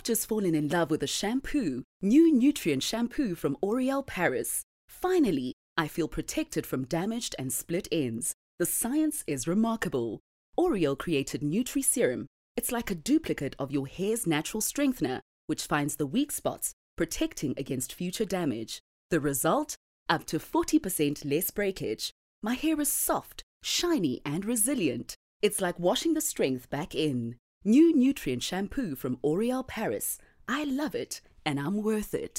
just fallen in love with a shampoo, new Nutrient shampoo from L'Oréal Paris. Finally, I feel protected from damaged and split ends. The science is remarkable. L'Oréal created Nutri Serum. It's like a duplicate of your hair's natural strengthener, which finds the weak spots, protecting against future damage. The result? Up to 40% less breakage. My hair is soft, shiny, and resilient. It's like washing the strength back in. New Nutrient shampoo from L'Oréal Paris. I love it, and I'm worth it.